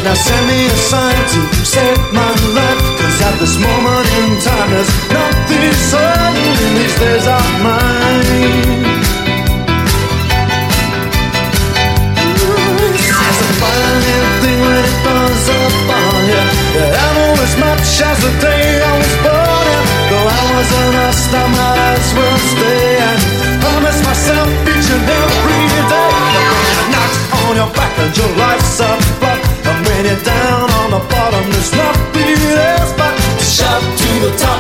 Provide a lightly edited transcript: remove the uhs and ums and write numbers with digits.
Now send me a sign to save my life, 'cause at this moment in time there's nothing certain in these days of mine. It's a funny thing when it does upon you. You ever as much as the day I was born in. Though I wasn't a star, my eyes will stay. And I miss myself each and every day. When it knocks on your back and your life's up, and when you're down on the bottom, there's nothing else but to shout to the top.